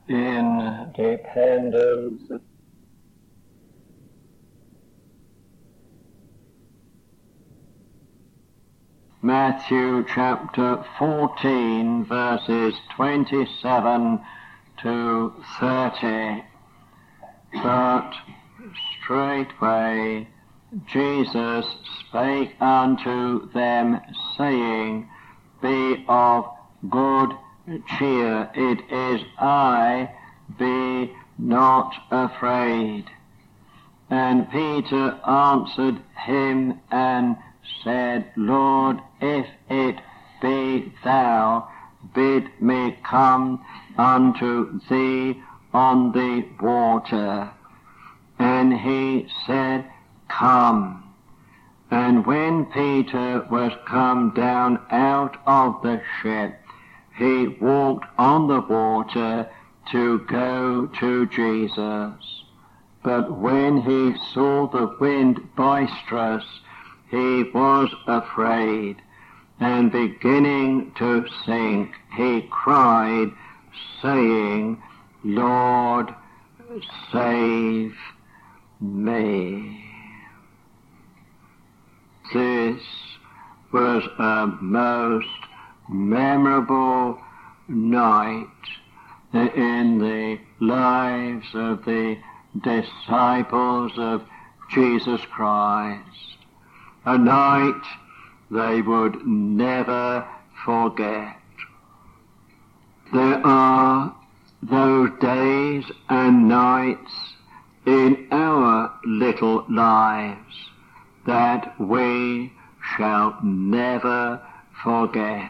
in dependence. Matthew chapter 14, verses 27 to 30. But straightway Jesus spake unto them, saying, Be of good cheer, it is I, be not afraid. And Peter answered him and said, Lord, if it be thou, bid me come unto thee on the water. And he said, Come. And when Peter was come down out of the ship, he walked on the water to go to Jesus. But when he saw the wind boisterous, he was afraid, and beginning to sink, he cried, saying, Lord, save me. This was a most memorable night in the lives of the disciples of Jesus Christ. A night they would never forget. There are those days and nights in our little lives that we shall never forget.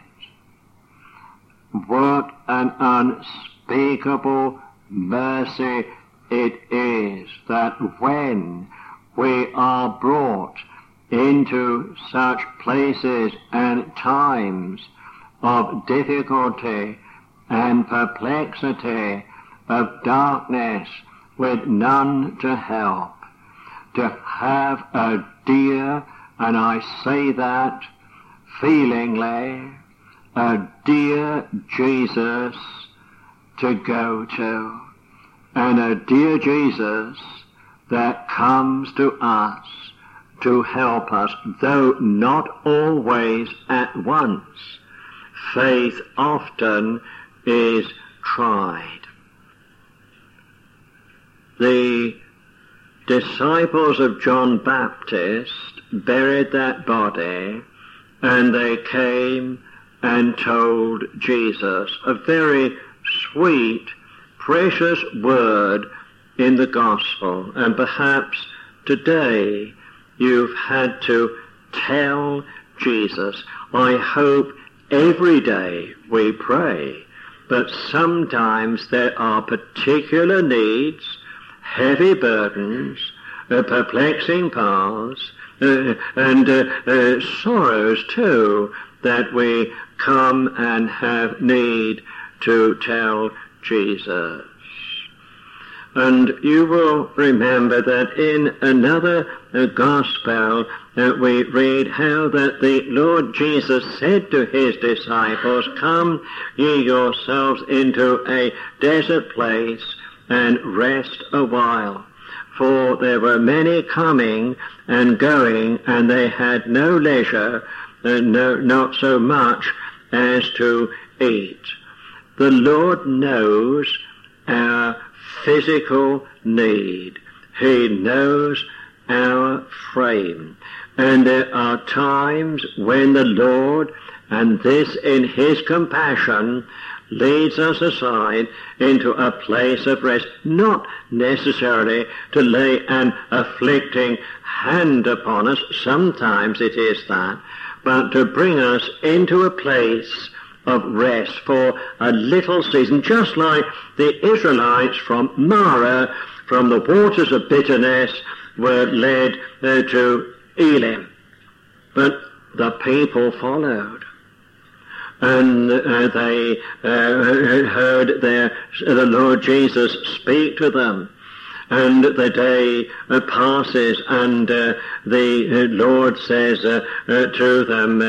What an unspeakable mercy it is that when we are brought into such places and times of difficulty and perplexity, of darkness with none to help, to have a dear, and I say that feelingly, a dear Jesus to go to, and a dear Jesus that comes to us to help us, though not always at once. Faith often is tried. The disciples of John Baptist buried that body, and they came and told Jesus a very sweet, precious word in the gospel. And perhaps today you've had to tell Jesus. I hope every day we pray, but sometimes there are particular needs, heavy burdens, perplexing paths, and sorrows too, that we come and have need to tell Jesus. And you will remember that in another gospel we read how that the Lord Jesus said to his disciples, Come ye yourselves into a desert place and rest a while. For there were many coming and going, and they had no leisure, not so much as to eat. The Lord knows our physical need. He knows our frame. And there are times when the Lord, and this in his compassion, leads us aside into a place of rest, not necessarily to lay an afflicting hand upon us, sometimes it is that, but to bring us into a place of rest for a little season, just like the Israelites from Marah, from the waters of bitterness, were led to Elim. But the people followed, and they heard the Lord Jesus speak to them, and the day passes, and the Lord says to them,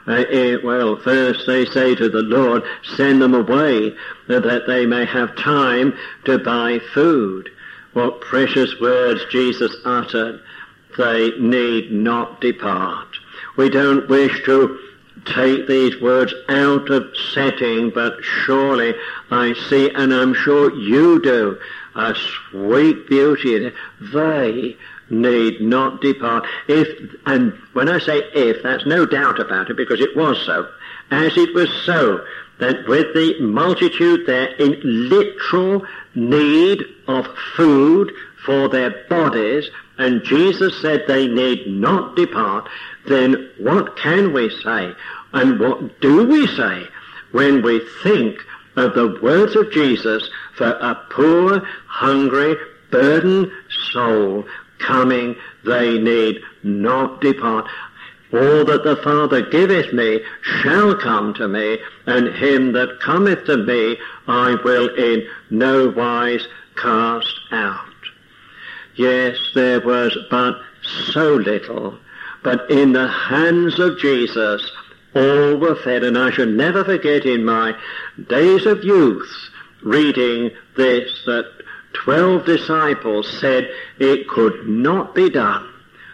well, first they say to the Lord, send them away that they may have time to buy food. What precious words Jesus uttered. They need not depart. We don't wish to take these words out of setting, but surely I see, and I'm sure you do, a sweet beauty in it. They need not depart. And when I say if, that's no doubt about it, because it was so. As it was so, that with the multitude there in literal need of food for their bodies, and Jesus said they need not depart, then what can we say? And what do we say when we think of the words of Jesus for a poor, hungry, burdened soul coming, they need not depart. All that the Father giveth me shall come to me, and him that cometh to me I will in no wise cast out. Yes, there was but so little, but in the hands of Jesus all were fed. And I shall never forget in my days of youth reading this, that 12 disciples said it could not be done.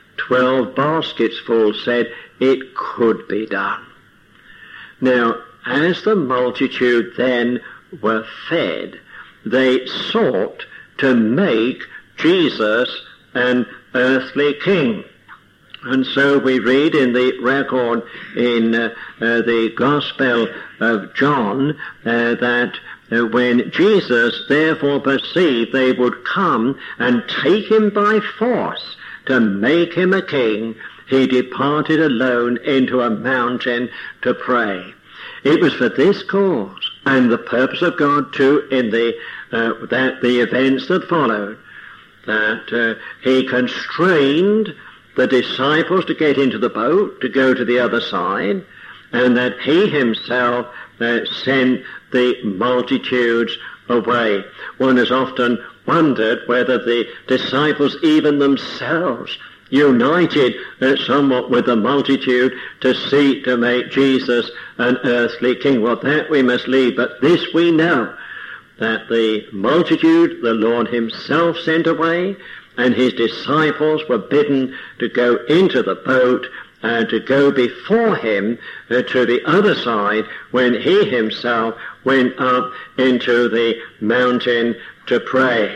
12 baskets full said it could be done. Now, as the multitude then were fed, they sought to make Jesus an earthly king. And so we read in the record in the Gospel of John that when Jesus therefore perceived they would come and take him by force to make him a king, he departed alone into a mountain to pray. It was for this cause and the purpose of God too in the events that followed, that he constrained the disciples to get into the boat, to go to the other side, and that he himself sent the multitudes away. One has often wondered whether the disciples even themselves united somewhat with the multitude to seek to make Jesus an earthly king. Well, that we must leave, but this we know, that the multitude the Lord himself sent away, and his disciples were bidden to go into the boat and to go before him to the other side when he himself went up into the mountain to pray.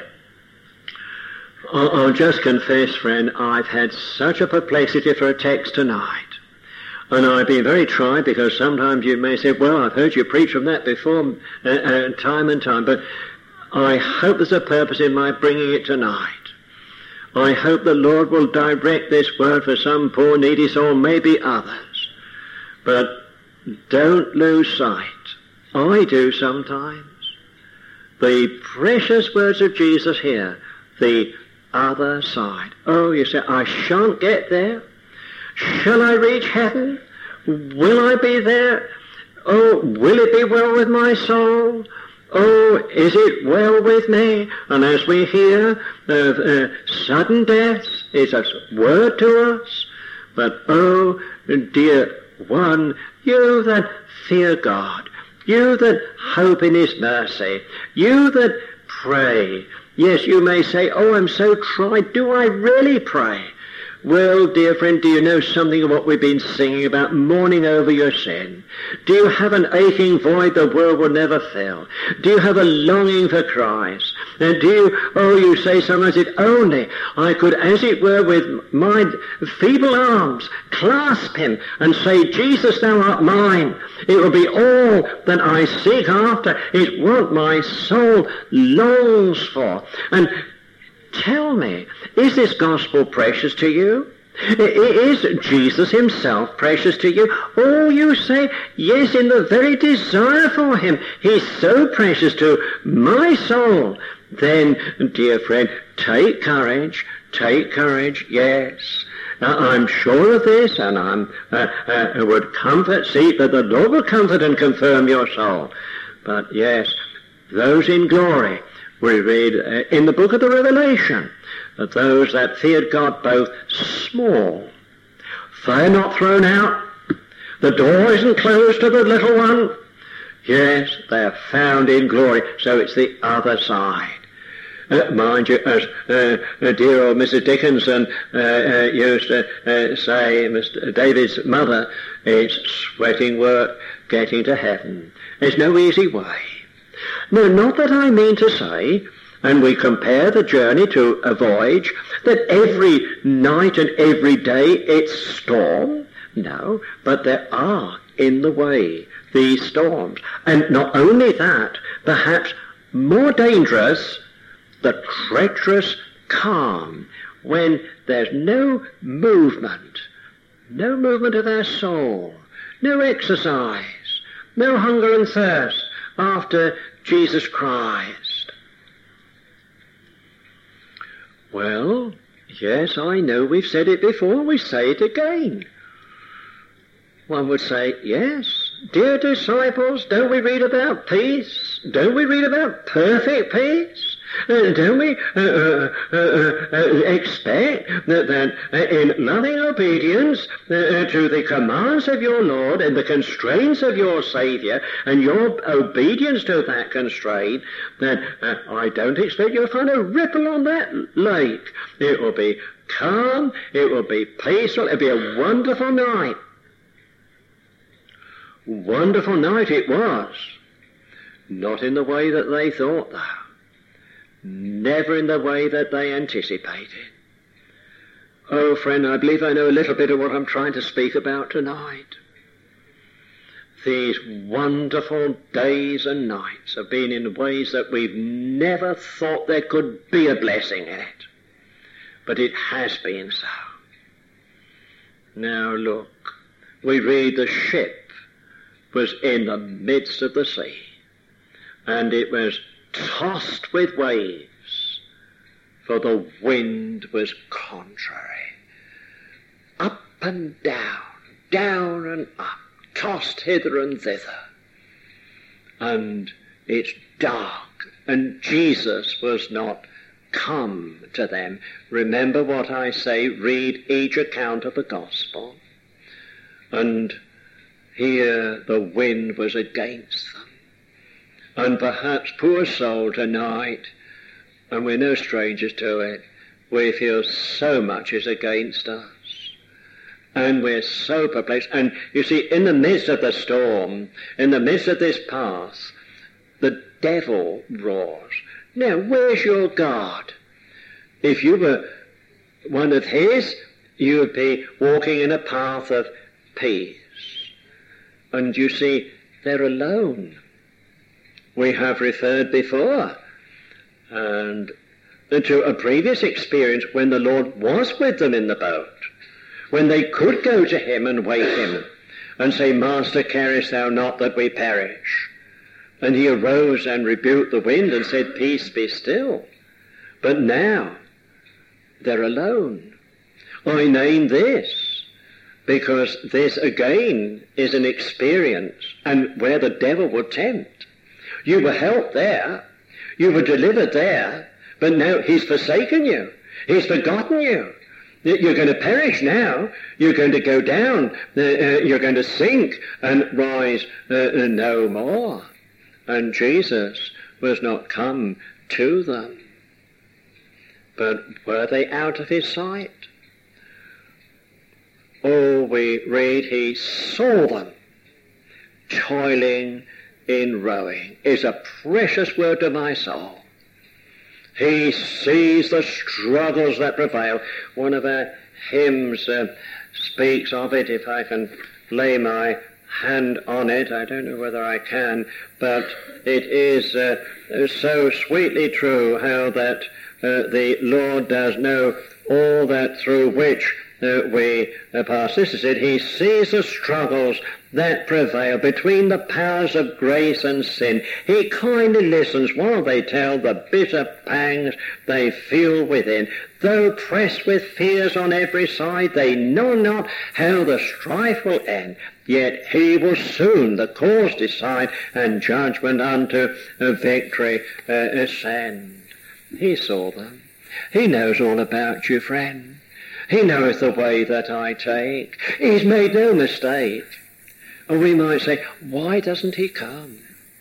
I'll just confess, friend, I've had such a perplexity for a text tonight. And I've been very tried, because sometimes you may say, well, I've heard you preach from that before time and time, but I hope there's a purpose in my bringing it tonight. I hope the Lord will direct this word for some poor needy soul, maybe others. But don't lose sight. I do sometimes. The precious words of Jesus here, the other side. Oh, you say, I shan't get there. Shall I reach heaven? Will I be there? Oh, will it be well with my soul? Oh, is it well with me? And as we hear of sudden deaths, it's a word to us. But oh, dear one, you that fear God, you that hope in his mercy, you that pray. Yes, you may say, oh, I'm so tried. Do I really pray? Well, dear friend, do you know something of what we've been singing about, mourning over your sin? Do you have an aching void the world will never fill? Do you have a longing for Christ? And do you say sometimes, if only I could, as it were, with my feeble arms, clasp him and say, Jesus, thou art mine. It will be all that I seek after. It's what my soul longs for. And tell me, is this gospel precious to you? Is Jesus himself precious to you? Oh, you say, yes, in the very desire for him. He's so precious to my soul. Then, dear friend, take courage, yes. I'm sure of this, and I would see that the Lord will comfort and confirm your soul. But yes, those in glory We read in the book of the Revelation that those that feared God both small, they're not thrown out, the door isn't closed to the little one. Yes, they're found in glory. So it's the other side. Mind you, as dear old Mrs. Dickinson used to say, Mr. David's mother, it's sweating work getting to heaven. There's no easy way. No, not that I mean to say, and we compare the journey to a voyage, that every night and every day it's storm. No, but there are in the way these storms. And not only that, perhaps more dangerous, the treacherous calm, when there's no movement of our soul, no exercise, no hunger and thirst after Jesus Christ. Well, yes, I know we've said it before, we say it again. One would say, yes, dear disciples, don't we read about peace? Don't we read about perfect peace? Don't we expect that in loving obedience to the commands of your Lord and the constraints of your Saviour and your obedience to that constraint, that I don't expect you'll find a ripple on that lake. It will be calm, it will be peaceful, it'll be a wonderful night. Wonderful night it was. Not in the way that they thought, though. Never in the way that they anticipated. Oh, friend, I believe I know a little bit of what I'm trying to speak about tonight. These wonderful days and nights have been in ways that we've never thought there could be a blessing in it. But it has been so. Now look, we read the ship was in the midst of the sea, and it was tossed with waves, for the wind was contrary. Up and down, down and up, tossed hither and thither. And it's dark, and Jesus was not come to them. Remember what I say, read each account of the gospel. And here the wind was against them. And perhaps, poor soul, tonight, and we're no strangers to it, we feel so much is against us. And we're so perplexed. And you see, in the midst of the storm, in the midst of this path, the devil roars. Now, where's your God? If you were one of his, you would be walking in a path of peace. And you see, they're alone. We have referred before and to a previous experience when the Lord was with them in the boat, when they could go to him and wake him and say, Master, carest thou not that we perish? And he arose and rebuked the wind and said, Peace, be still. But now they're alone. I name this because this again is an experience and where the devil would tempt. You were helped there, you were delivered there, but now he's forsaken you, he's forgotten you. You're going to perish now, you're going to go down, you're going to sink and rise no more. And Jesus was not come to them. But were they out of his sight? Oh, we read he saw them toiling in rowing. Is a precious word to my soul. He sees the struggles that prevail. One of our hymns speaks of it, if I can lay my hand on it. I don't know whether I can, but it is so sweetly true how that the Lord does know all that through which we pass. This is it. He sees the struggles that prevail between the powers of grace and sin. He kindly listens while they tell the bitter pangs they feel within. Though pressed with fears on every side, they know not how the strife will end. yet he will soon the cause decide, and judgment unto victory ascend. He saw them. He knows all about you, friend. He knows the way that I take. He's made no mistake. And we might say, why doesn't he come?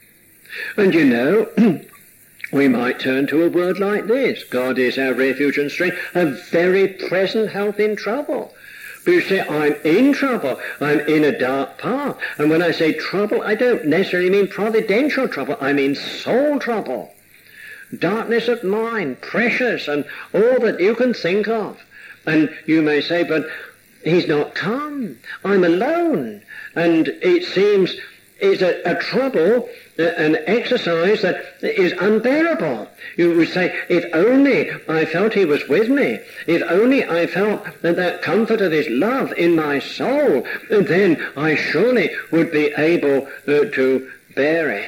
And you know, we might turn to a word like this. God is our refuge and strength, a very present help in trouble. But you say, I'm in trouble. I'm in a dark path. And when I say trouble, I don't necessarily mean providential trouble. I mean soul trouble. Darkness of mind, pressures, and all that you can think of. And you may say, but he's not come. I'm alone. And it seems it's a trouble, an exercise that is unbearable. You would say, if only I felt he was with me, if only I felt that comfort of his love in my soul, then I surely would be able to bear it.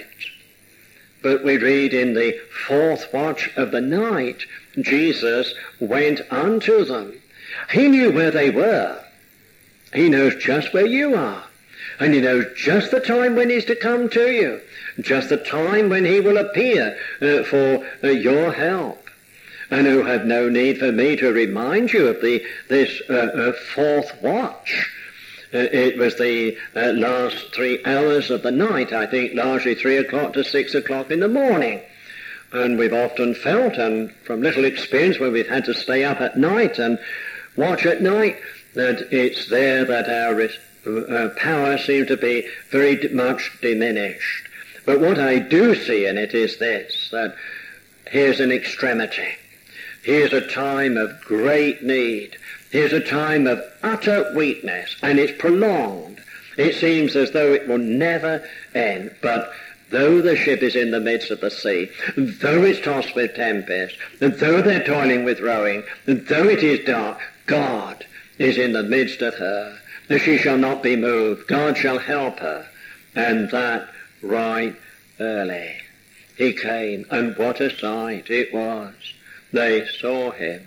But we read in the fourth watch of the night, Jesus went unto them. He knew where they were. He knows just where you are. And he knows just the time when he's to come to you. Just the time when he will appear for your help. And you have no need for me to remind you of this fourth watch. It was the last 3 hours of the night, I think largely 3 o'clock to 6 o'clock in the morning. And we've often felt, and from little experience when we've had to stay up at night and watch at night, that it's there that our power seems to be very much diminished. But what I do see in it is this, that here's an extremity. Here's a time of great need. Here's a time of utter weakness, and it's prolonged. It seems as though it will never end. But though the ship is in the midst of the sea, though it's tossed with tempest, and though they're toiling with rowing, and though it is dark, God is in the midst of her. She shall not be moved. God shall help her. And that right early. He came, and what a sight it was. They saw him.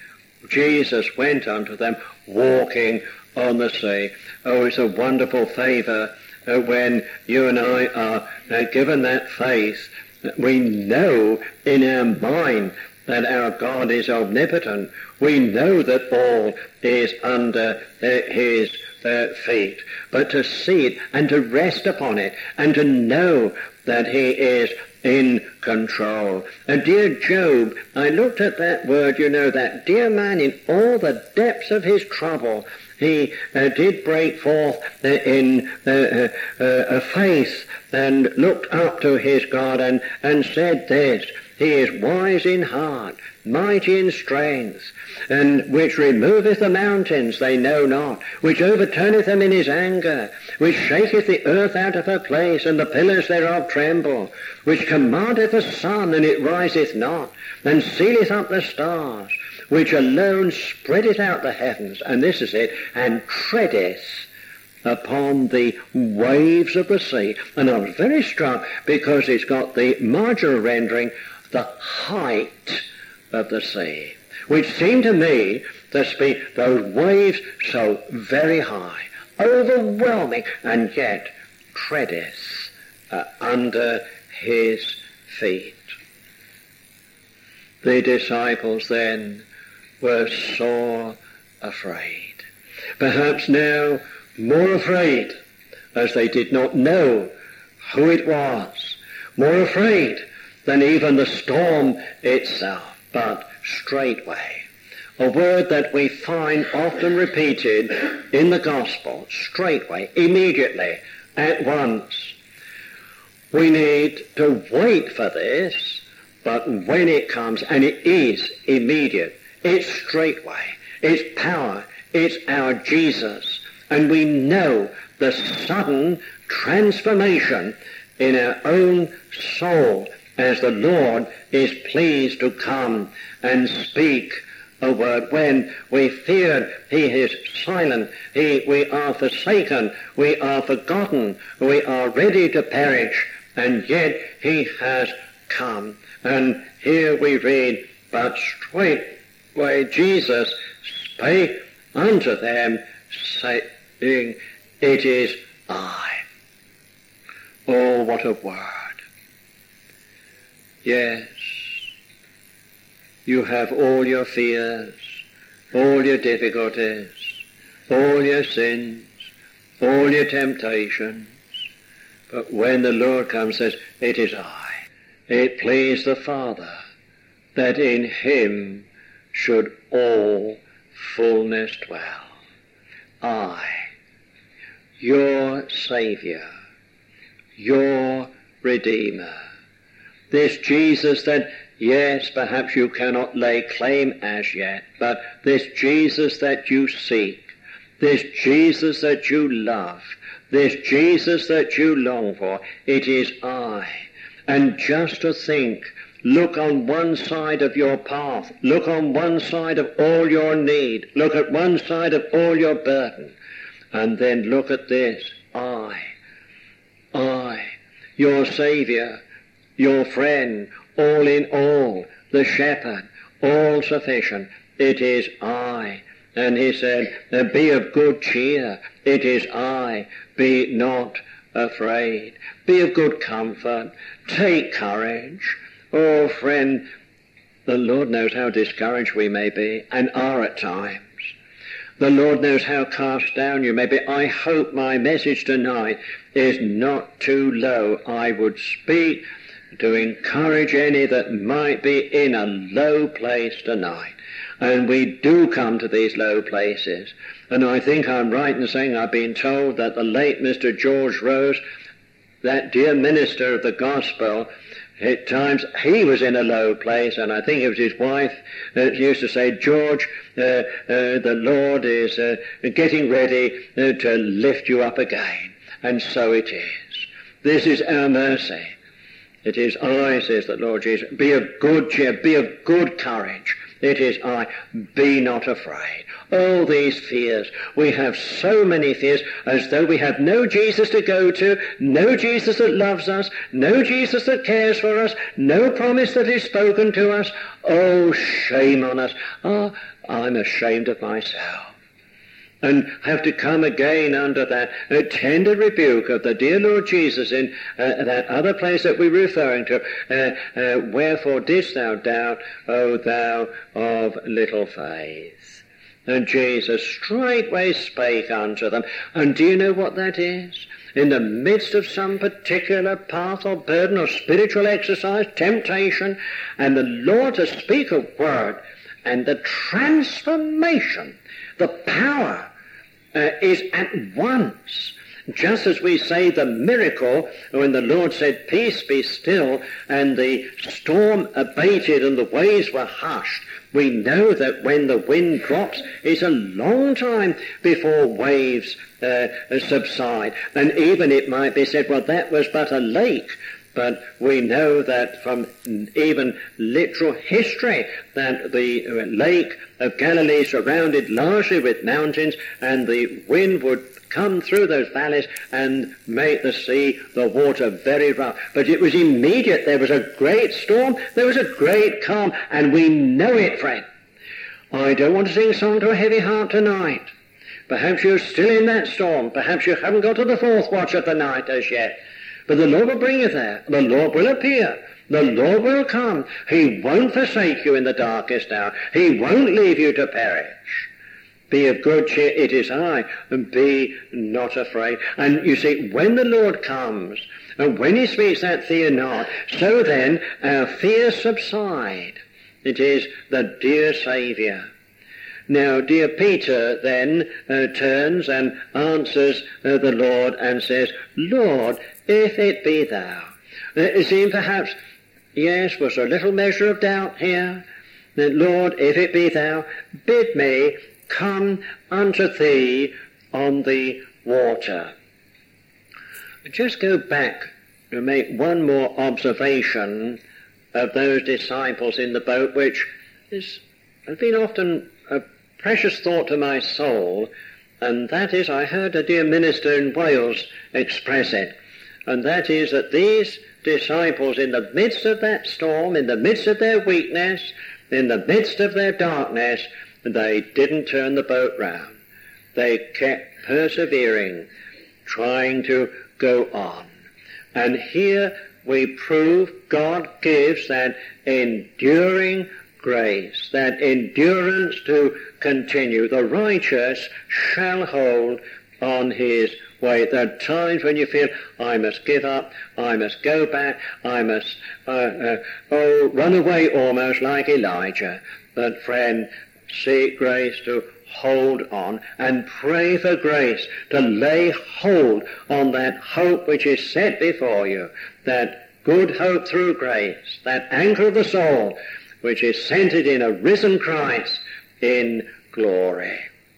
Jesus went unto them, walking on the sea. Oh, it's a wonderful favour when you and I are given that faith. We know in our mind that our God is omnipotent. We know that all is under his feet. But to see it and to rest upon it and to know that he is in control. And dear Job, I looked at that word, that dear man in all the depths of his trouble, he did break forth in a faith and looked up to his God and said this, he is wise in heart, mighty in strength, and which removeth the mountains, they know not, which overturneth them in his anger, which shaketh the earth out of her place, and the pillars thereof tremble, which commandeth the sun, and it riseth not, and sealeth up the stars, which alone spreadeth out the heavens, and this is it, and treadeth upon the waves of the sea. And I was very struck because it's got the marginal rendering, the height of the sea, which seemed to me to speak those waves so very high, overwhelming, and yet treadeth under his feet. The disciples then were sore afraid. Perhaps now more afraid, as they did not know who it was. More afraid than even the storm itself. But straightway, a word that we find often repeated in the gospel, straightway, immediately, at once. We need to wait for this, but when it comes, and it is immediate, it's straightway, it's power, it's our Jesus, and we know the sudden transformation in our own soul as the Lord is pleased to come and speak a word. When we feared, he is silent, we are forsaken, we are forgotten, we are ready to perish, and yet he has come. And here we read, but straightway Jesus spake unto them, saying, it is I. Oh, what a word. Yes, you have all your fears, all your difficulties, all your sins, all your temptations. But when the Lord comes and says, it is I, it pleased the Father that in him should all fullness dwell. I, your Saviour, your Redeemer, this Jesus that, yes, perhaps you cannot lay claim as yet, but this Jesus that you seek, this Jesus that you love, this Jesus that you long for, it is I. And just to think, look on one side of your path, look on one side of all your need, look at one side of all your burden, and then look at this, I, your Saviour, your friend, all in all, the shepherd, all sufficient, it is I. And he said, be of good cheer, it is I, be not afraid, be of good comfort, take courage. Oh, friend, the Lord knows how discouraged we may be, and are at times. The Lord knows how cast down you may be. I hope my message tonight is not too low. I would speak to encourage any that might be in a low place tonight. And we do come to these low places. And I think I'm right in saying I've been told that the late Mr. George Rose, that dear minister of the gospel, at times he was in a low place, and I think it was his wife that used to say, George, the Lord is getting ready to lift you up again. And so it is. This is our mercy. It is I, says the Lord Jesus, be of good cheer, be of good courage. It is I, be not afraid. All these fears, we have so many fears, as though we have no Jesus to go to, no Jesus that loves us, no Jesus that cares for us, no promise that is spoken to us. Oh, shame on us. Oh, I'm ashamed of myself. And have to come again under that tender rebuke of the dear Lord Jesus in that other place that we're referring to. Wherefore didst thou doubt, O thou of little faith? And Jesus straightway spake unto them. And do you know what that is? In the midst of some particular path or burden or spiritual exercise, temptation, and the Lord to speak a word, and the transformation, the power is at once. Just as we say the miracle when the Lord said, peace be still, and the storm abated and the waves were hushed, we know that when the wind drops, it's a long time before waves subside. And even it might be said, well, that was but a lake. But we know that from even literal history that the lake of Galilee surrounded largely with mountains, and the wind would come through those valleys and make the sea, the water, very rough. But it was immediate. There was a great storm. There was a great calm. And we know it, friend. I don't want to sing a song to a heavy heart tonight. Perhaps you're still in that storm. Perhaps you haven't got to the fourth watch of the night as yet. But the Lord will bring you there. The Lord will appear. The Lord will come. He won't forsake you in the darkest hour. He won't leave you to perish. Be of good cheer, it is I, and be not afraid. And you see, when the Lord comes, and when he speaks that fear not, so then our fears subside. It is the dear Saviour. Now, dear Peter then turns and answers the Lord and says, Lord, if it be thou. See, perhaps, yes, was there a little measure of doubt here? Lord, if it be thou, bid me come unto thee on the water. Just go back to make one more observation of those disciples in the boat, which has been often a precious thought to my soul, and that is, I heard a dear minister in Wales express it, and that is that these disciples, in the midst of that storm, in the midst of their weakness, in the midst of their darkness, they didn't turn the boat round. They kept persevering, trying to go on. And here we prove God gives that enduring grace, that endurance to continue. The righteous shall hold on his way. There are times when you feel, I must give up, I must go back, I must run away almost like Elijah. But friend, seek grace to hold on and pray for grace to lay hold on that hope which is set before you, that good hope through grace, that anchor of the soul which is centered in a risen Christ in glory.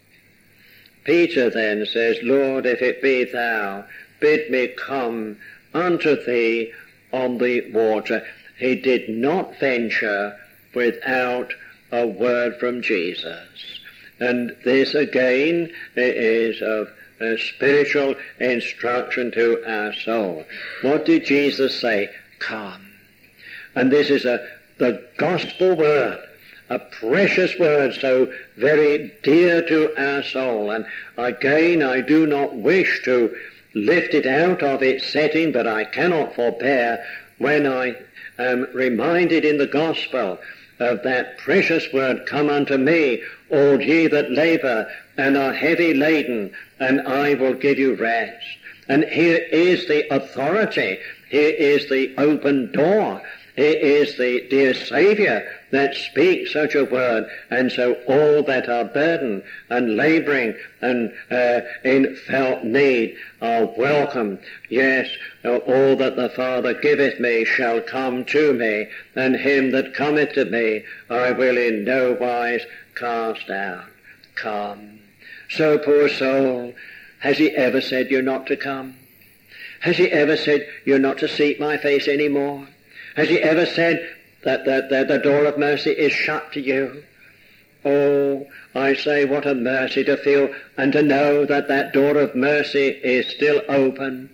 Peter then says, Lord, if it be thou, bid me come unto thee on the water. He did not venture without a word from Jesus. And this again is of spiritual instruction to our soul. What did Jesus say? Come. And this is the gospel word, a precious word, so very dear to our soul. And again, I do not wish to lift it out of its setting, but I cannot forbear when I am reminded in the gospel of that precious word, come unto me, all ye that labour and are heavy laden, and I will give you rest. And here is the authority, here is the open door, here is the dear Saviour that speaks such a word. And so all that are burdened and labouring and in felt need are welcome. Yes, all that the Father giveth me shall come to me, and him that cometh to me I will in no wise cast out. Come. So, poor soul, has he ever said you're not to come? Has he ever said you're not to seek my face any more? Has he ever said that the door of mercy is shut to you? Oh, I say, what a mercy to feel and to know that that door of mercy is still open.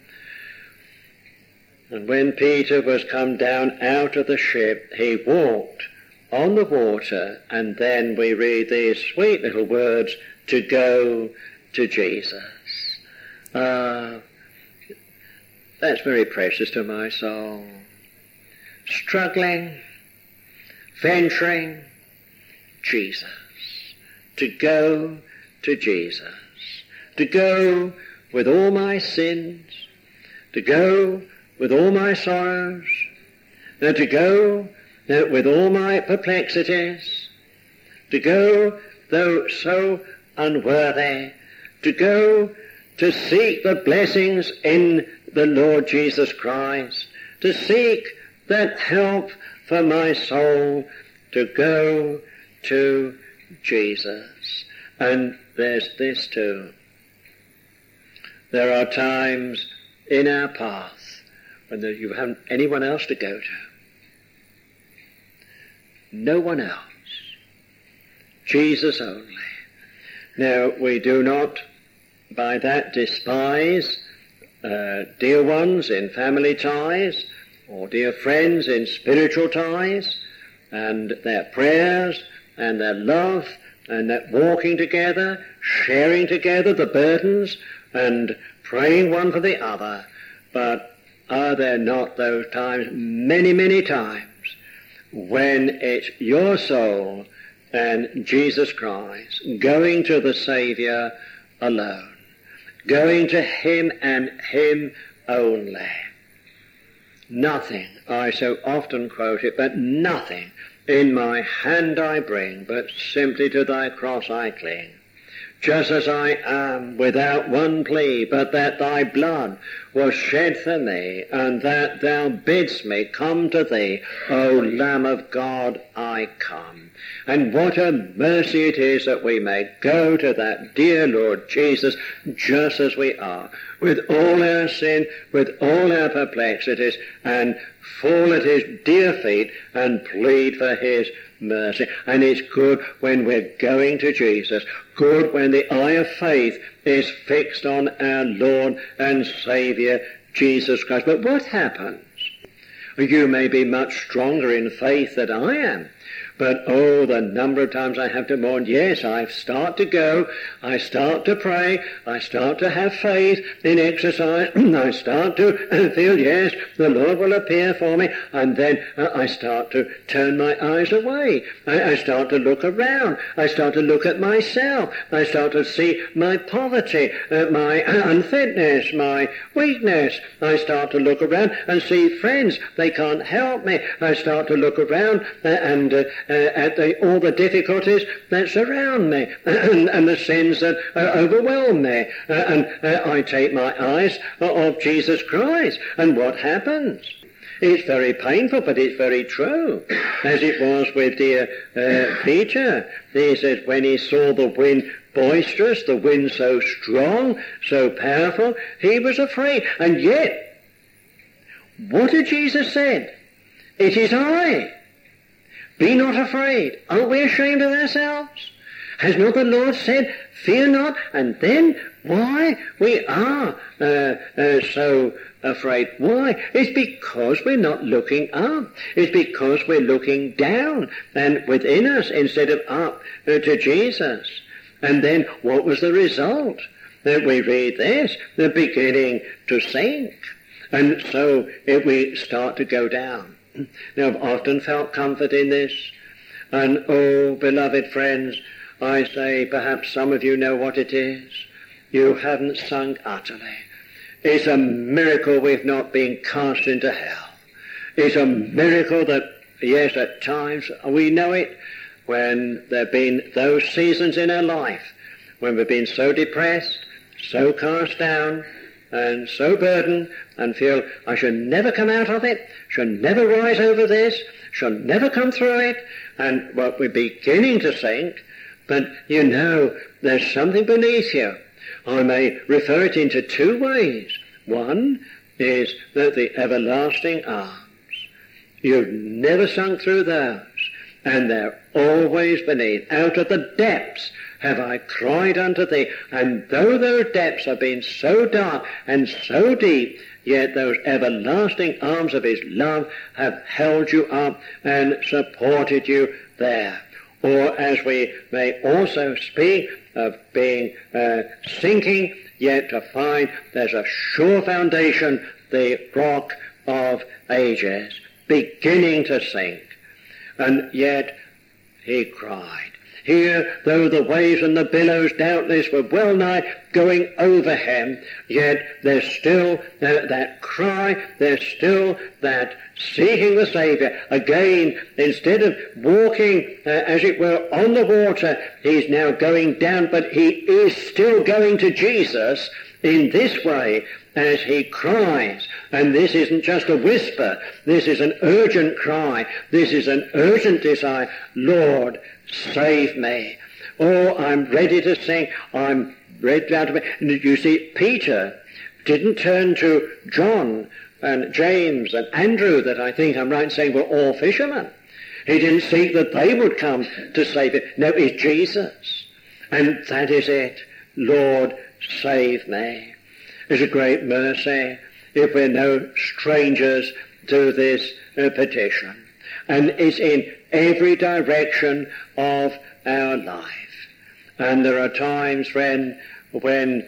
And when Peter was come down out of the ship, he walked on the water, and then we read these sweet little words, to go to Jesus. That's very precious to my soul. Struggling, venturing, Jesus. To go to Jesus. To go with all my sins. To go with all my sorrows. And to go with all my perplexities. To go, though so unworthy. To go to seek the blessings in the Lord Jesus Christ. To seek that help for my soul, to go to Jesus. And there's this too. There are times in our path when you haven't anyone else to go to. No one else. Jesus only. Now, we do not by that despise dear ones in family ties, or dear friends in spiritual ties, and their prayers and their love and that walking together, sharing together the burdens and praying one for the other. But are there not those times, many, many times, when it's your soul and Jesus Christ going to the Saviour alone, going to him and him only? Nothing, I so often quote it, but nothing in my hand I bring, but simply to thy cross I cling. Just as I am, without one plea, but that thy blood was shed for me, and that thou bidst me come to thee, O Lamb of God, I come. And what a mercy it is that we may go to that dear Lord Jesus just as we are, with all our sin, with all our perplexities, and fall at his dear feet and plead for his mercy. And it's good when we're going to Jesus, good when the eye of faith is fixed on our Lord and Saviour, Jesus Christ. But what happens? You may be much stronger in faith than I am, But oh, the number of times I have to mourn. Yes, I start to go, I start to pray, I start to have faith in exercise, I start to feel, yes, the Lord will appear for me, and then I start to turn my eyes away. I start to look around. I start to look at myself. I start to see my poverty, my unfitness, my weakness. I start to look around and see friends. They can't help me. I start to look around and at all the difficulties that surround me and the sins that overwhelm me. And I take my eyes off Jesus Christ. And what happens? It's very painful, but it's very true. As it was with dear Peter. He says when he saw the wind boisterous, the wind so strong, so powerful, he was afraid. And yet, what had Jesus said? It is I. Be not afraid. Aren't we ashamed of ourselves? Has not the Lord said, fear not? And then, why? We are so afraid. Why? It's because we're not looking up. It's because we're looking down and within us instead of up to Jesus. And then what was the result? That we read this, the beginning to sink. And so if we start to go down. Now, I've often felt comfort in this. And, oh, beloved friends, I say perhaps some of you know what it is. You haven't sunk utterly. It's a miracle we've not been cast into hell. It's a miracle that, yes, at times we know it when there have been those seasons in our life when we've been so depressed, so cast down, and so burdened, and feel I shall never come out of it, shall never rise over this, shall never come through it, and what we're beginning to sink, but you know there's something beneath you. I may refer it into two ways. One is that the everlasting arms. You've never sunk through those, and they're always beneath. Out of the depths have I cried unto thee, and though those depths have been so dark and so deep, yet those everlasting arms of his love have held you up and supported you there. Or as we may also speak of being sinking, yet to find there's a sure foundation, the rock of ages, beginning to sink. And yet he cried. Here, though the waves and the billows doubtless were well nigh going over him, yet there's still that cry, there's still that seeking the Saviour. Again, instead of walking, as it were, on the water, he's now going down, but he is still going to Jesus in this way as he cries. And this isn't just a whisper, this is an urgent cry, this is an urgent desire. Lord, save me. Oh, I'm ready to sing. I'm ready out of it. And you see, Peter didn't turn to John and James and Andrew, that I think I'm right in saying were all fishermen. He didn't seek that they would come to save him. No, it's Jesus. And that is it. Lord, save me. It's a great mercy if we're no strangers to this petition. And it's in every direction of our life. And there are times, friend, when,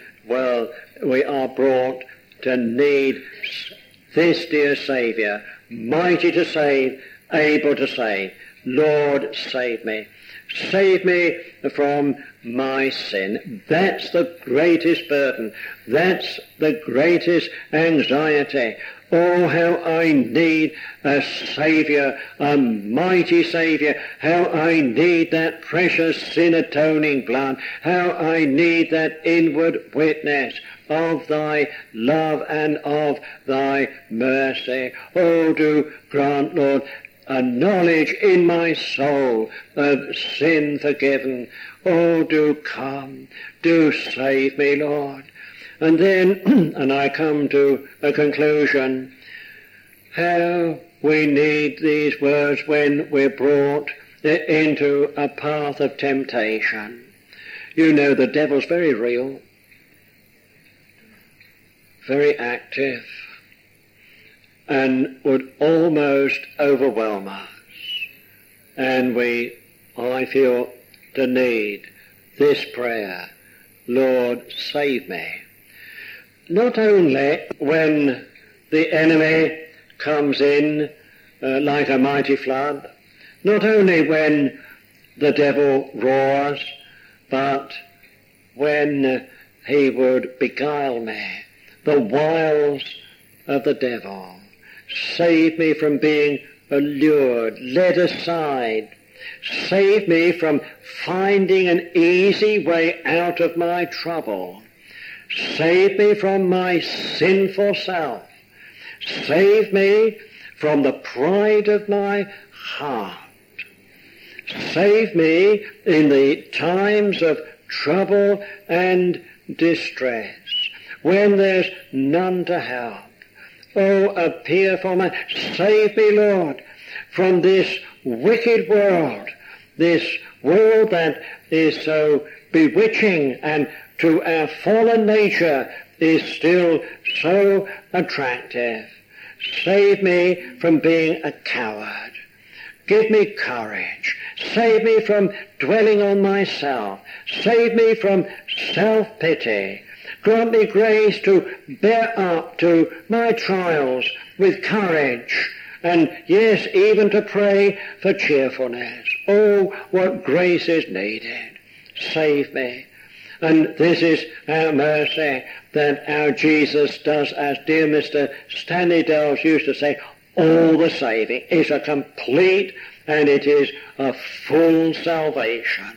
we are brought to need this dear Saviour, mighty to save, able to save. Lord, save me. Save me from my sin. That's the greatest burden. That's the greatest anxiety. Oh, how I need a Saviour, a mighty Saviour. How I need that precious sin-atoning blood. How I need that inward witness of thy love and of thy mercy. Oh, do grant, Lord, a knowledge in my soul of sin forgiven. Oh, do come, do save me, Lord. And then, and I come to a conclusion, how we need these words when we're brought into a path of temptation. You know the devil's very real, very active, and would almost overwhelm us. and I feel the need, this prayer, Lord, save me. Not only when the enemy comes in like a mighty flood, not only when the devil roars, but when he would beguile me, the wiles of the devil. Save me from being allured, led aside. Save me from finding an easy way out of my trouble. Save me from my sinful self. Save me from the pride of my heart. Save me in the times of trouble and distress, when there's none to help. Oh, appear for me. Save me, Lord, from this wicked world, this world that is so bewitching and to our fallen nature is still so attractive. Save me from being a coward. Give me courage. Save me from dwelling on myself. Save me from self-pity. Grant me grace to bear up to my trials with courage, and yes, even to pray for cheerfulness. Oh, what grace is needed. Save me. And this is our mercy that our Jesus does, as dear Mr. Stanley Delves used to say, all the saving. It's a complete and it is a full salvation.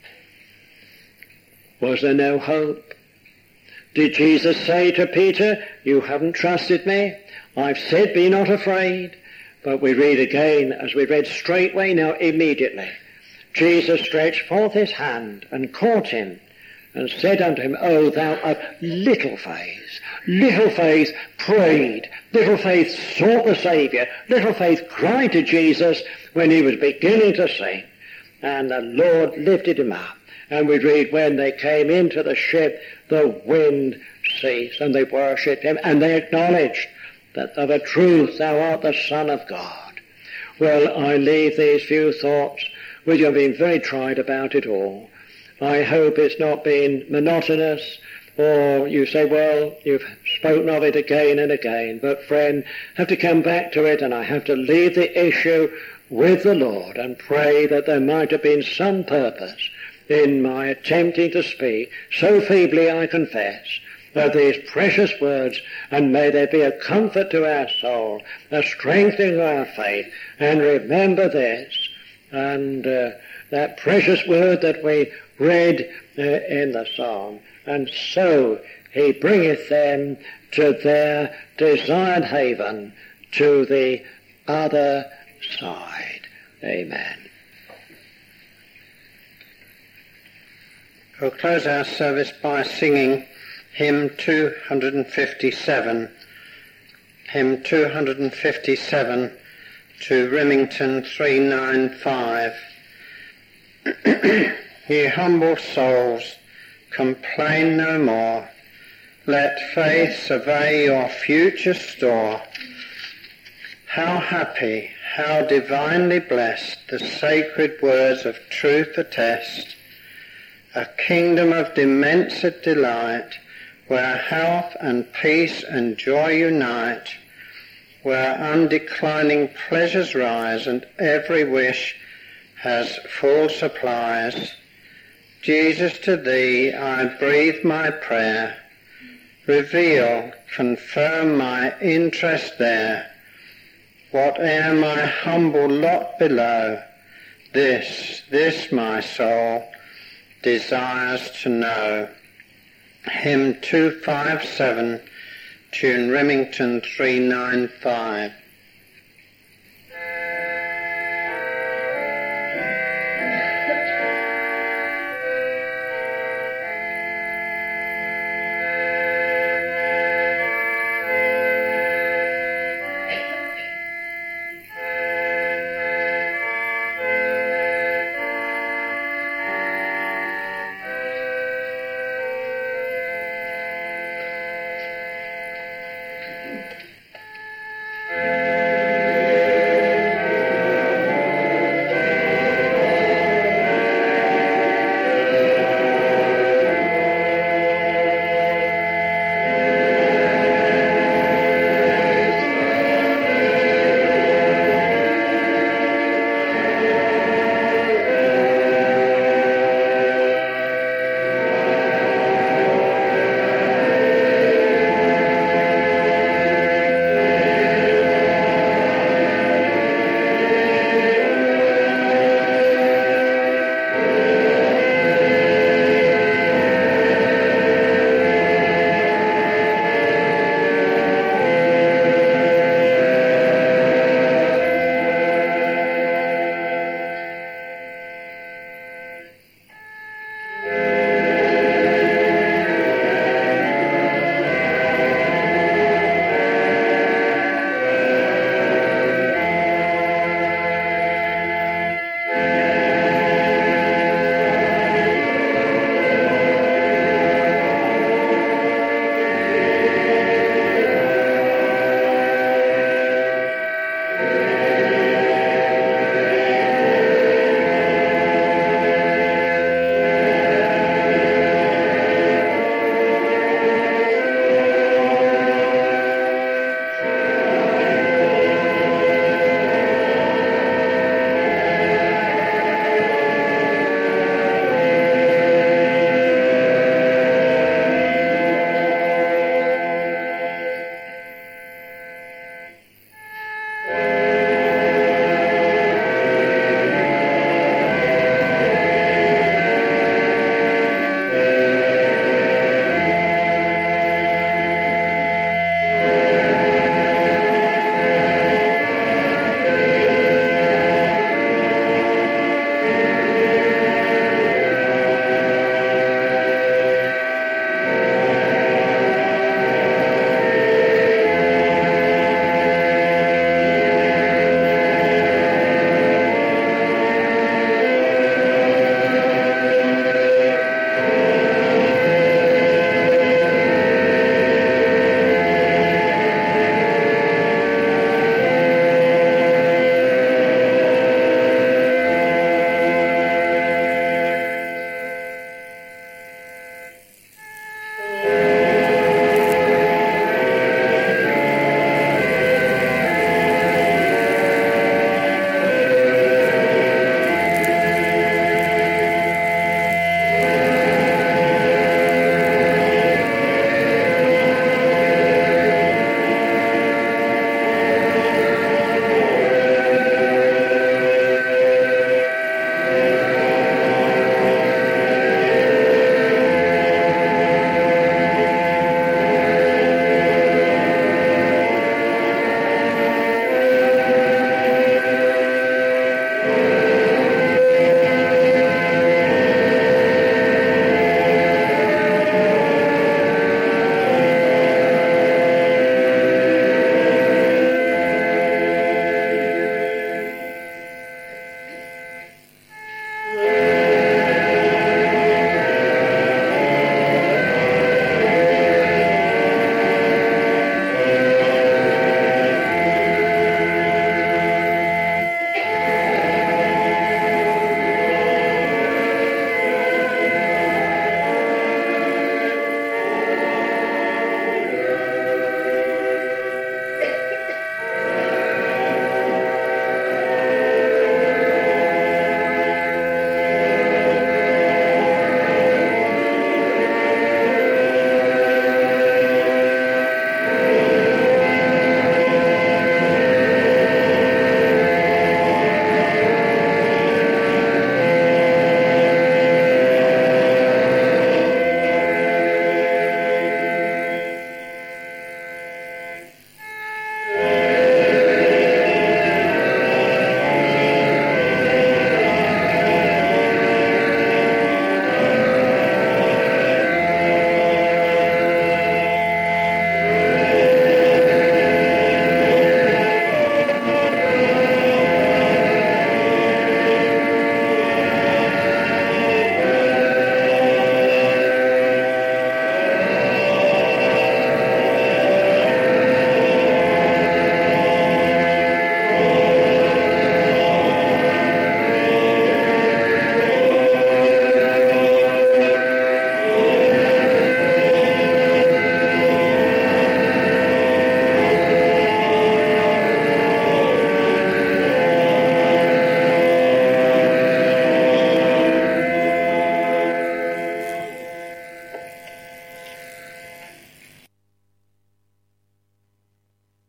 Was there no hope? Did Jesus say to Peter, you haven't trusted me? I've said be not afraid. But we read again, as we read straightway now, immediately. Jesus stretched forth his hand and caught him and said unto him, O thou of little faith prayed, little faith sought the Saviour, little faith cried to Jesus when he was beginning to sink. And the Lord lifted him up. And we read, when they came into the ship, the wind ceased, and they worshipped him, and they acknowledged that of a truth thou art the Son of God. Well, I leave these few thoughts with you. I've been very tried about it all. I hope it's not been monotonous, or you say, well, you've spoken of it again and again. But friend, I have to come back to it, and I have to leave the issue with the Lord and pray that there might have been some purpose in my attempting to speak, so feebly I confess, of these precious words, and may there be a comfort to our soul, a strengthening of our faith. And remember this, and that precious word that we read in the psalm, and so he bringeth them to their desired haven, to the other side. Amen. We'll close our service by singing hymn 257. Hymn 257 to Remington 395. Ye humble souls, complain no more. Let faith survey your future store. How happy, how divinely blessed the sacred words of truth attest. A kingdom of immense delight, where health and peace and joy unite, where undeclining pleasures rise and every wish has full supplies. Jesus, to thee I breathe my prayer. Reveal, confirm my interest there. Whate'er my humble lot below, this my soul desires to know. Hymn 257, tune Remington 395.